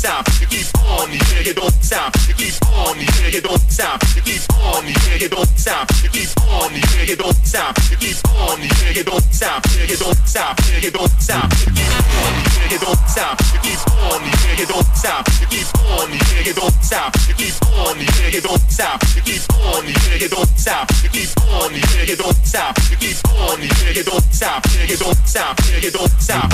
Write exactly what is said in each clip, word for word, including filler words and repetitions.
stop. You keep on, yeah, you don't stop. You keep on, yeah, you don't stop. You keep on, yeah, you don't stop. You keep on, yeah, you don't stop. You keep on, yeah, you don't stop. Yeah, you don't stop. Yeah, you don't stop. You keep on, yeah, you don't stop. You keep on, yeah, you don't stop. You keep on, yeah, you don't stop. You keep on, yeah, you don't stop. You keep on, yeah, you don't stop. You keep on, yeah, you don't stop. You keep on, yeah, you don't stop. Yeah, you don't stop. Yeah, you don't stop.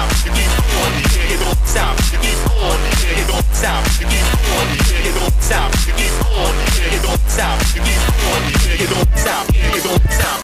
Stop.